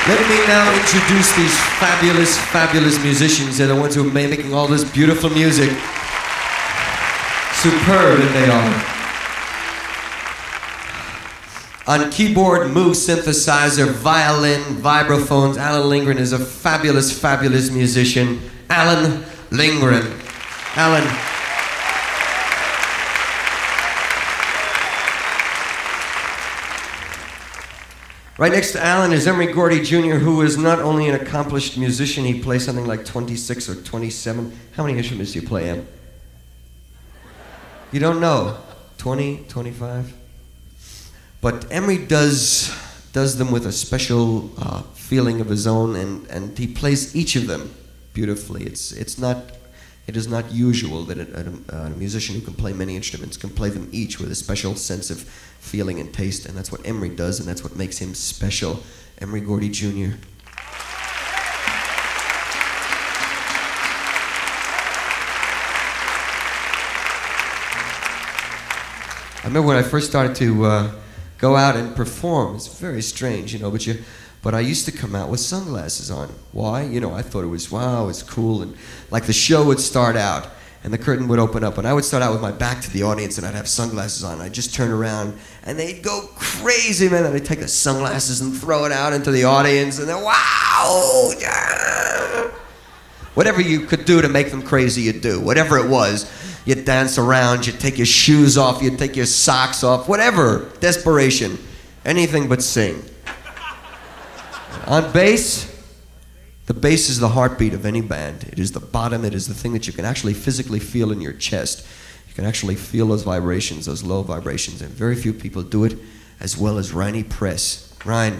Let me now introduce these fabulous, fabulous musicians. They're the ones who are making all this beautiful music. Superb that they are. On keyboard, Moog synthesizer, violin, vibraphones, Alan Lindgren is a fabulous, fabulous musician. Alan Lindgren. Alan. Right next to Alan is Emery Gordy Jr., who is not only an accomplished musician, he plays something like 26 or 27. How many instruments do you play, Em? You don't know? 20, 25? But Emery does them with a special feeling of his own, and he plays each of them beautifully. It is not usual that a musician who can play many instruments can play them each with a special sense of feeling and taste, and that's what Emery does, and that's what makes him special. Emery Gordy Jr. I remember when I first started to go out and perform. It's very strange, you know, but I used to come out with sunglasses on. Why? You know, I thought it was, wow, it's cool, and like the show would start out, and the curtain would open up, and I would start out with my back to the audience, and I'd have sunglasses on. I'd just turn around, and they'd go crazy, man. They'd take the sunglasses and throw it out into the audience, and then, wow! Yeah. Whatever you could do to make them crazy, you'd do. Whatever it was, you'd dance around, you'd take your shoes off, you'd take your socks off, whatever. Desperation. Anything but sing. On bass, the bass is the heartbeat of any band. It is the bottom, it is the thing that you can actually physically feel in your chest. You can actually feel those vibrations, those low vibrations, and very few people do it as well as Riney Press. Ryan.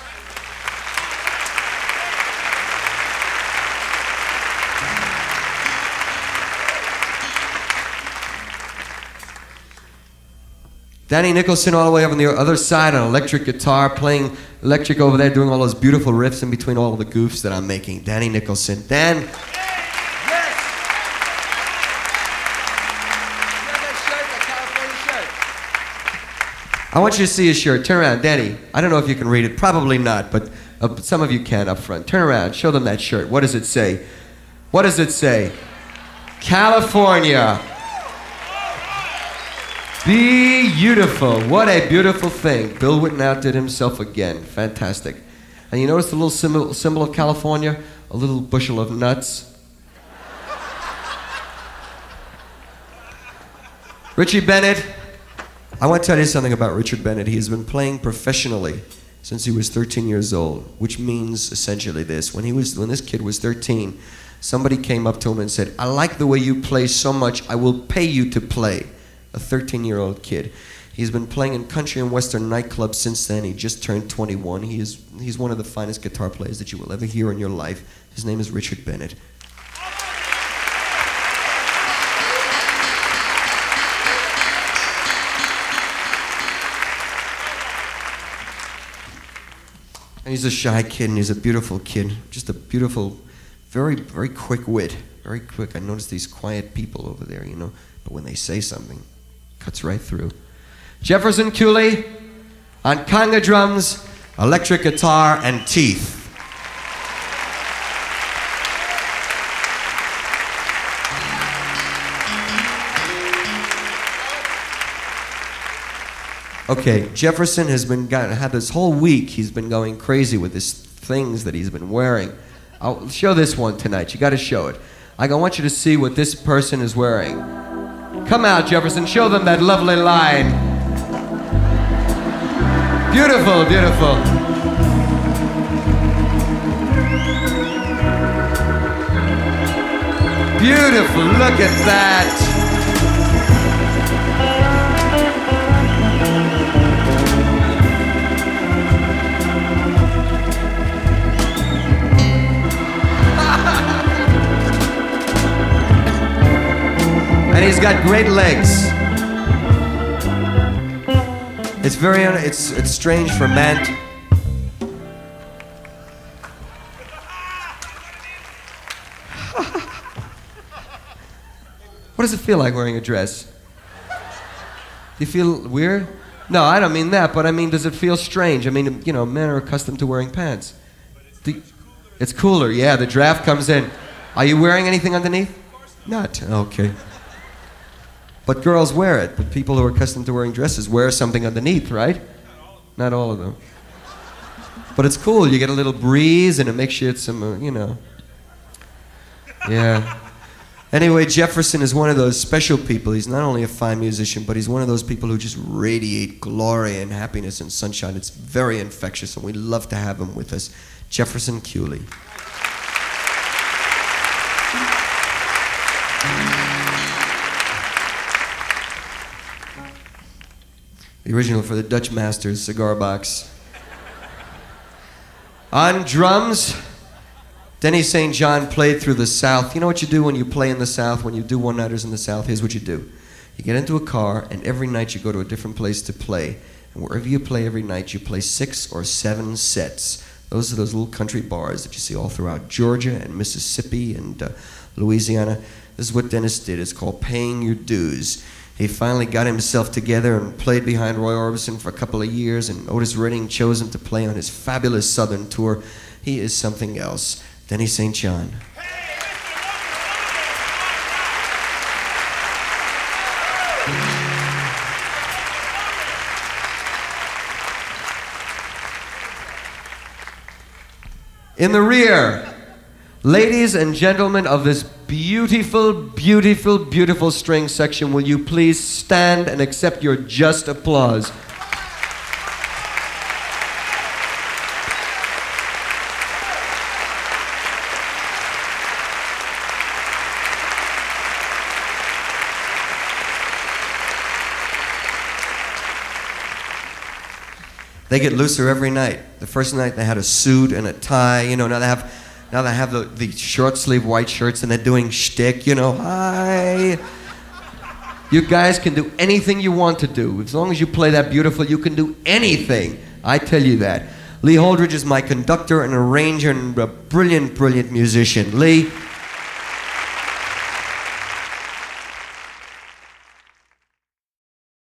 Danny Nicholson all the way up on the other side on electric guitar, playing electric over there, doing all those beautiful riffs in between all of the goofs that I'm making. Danny Nicholson. Dan. Yes. I want you to see his shirt. Turn around, Danny. I don't know if you can read it. Probably not, but some of you can up front. Turn around. Show them that shirt. What does it say? What does it say? California. Beautiful. What a beautiful thing. Bill Witten outdid himself again. Fantastic. And you notice the little symbol of California? A little bushel of nuts. Richie Bennett. I want to tell you something about Richard Bennett. He has been playing professionally since he was 13 years old, which means essentially this. When this kid was 13, somebody came up to him and said, "I like the way you play so much, I will pay you to play." A 13-year-old kid. He's been playing in country and western nightclubs since then. He just turned 21. He's one of the finest guitar players that you will ever hear in your life. His name is Richard Bennett. And he's a shy kid, and he's a beautiful kid. Just a beautiful, very, very quick wit. Very quick. I notice these quiet people over there, you know, but when they say something, cuts right through. Jefferson Cooley on conga drums, electric guitar, and teeth. Okay, Jefferson has had this whole week, he's been going crazy with his things that he's been wearing. I'll show this one tonight. You got to show it. I want you to see what this person is wearing. Come out, Jefferson. Show them that lovely line. Beautiful, beautiful. Beautiful. Look at that. And he's got great legs. It's strange for a man to... What does it feel like wearing a dress? Do you feel weird? No, I don't mean that, but I mean, does it feel strange? I mean, you know, men are accustomed to wearing pants. The, it's cooler, yeah. The draft comes in. Are you wearing anything underneath? Not. Okay. But girls wear it. But people who are accustomed to wearing dresses wear something underneath, right? Not all of them. But it's cool. You get a little breeze, and it makes you some, you know. Yeah. Anyway, Jefferson is one of those special people. He's not only a fine musician, but he's one of those people who just radiate glory and happiness and sunshine. It's very infectious, and we love to have him with us. Jefferson Cooley. The original for the Dutch Masters cigar box. On drums, Denny St. John played through the South. You know what you do when you play in the South, when you do one-nighters in the South? Here's what you do. You get into a car, and every night you go to a different place to play. And wherever you play every night, you play 6 or 7 sets. Those are those little country bars that you see all throughout Georgia and Mississippi and Louisiana. This is what Dennis did. It's called paying your dues. He finally got himself together and played behind Roy Orbison for a couple of years, and Otis Redding chose him to play on his fabulous Southern tour. He is something else. Denny St. John. In the rear, ladies and gentlemen of this beautiful, beautiful, beautiful string section, will you please stand and accept your just applause? They get looser every night. The first night they had a suit and a tie, you know, now they have the short sleeve white shirts and they're doing shtick, you know, hi. You guys can do anything you want to do. As long as you play that beautiful, you can do anything. I tell you that. Lee Holdridge is my conductor and arranger and a brilliant, brilliant musician. Lee,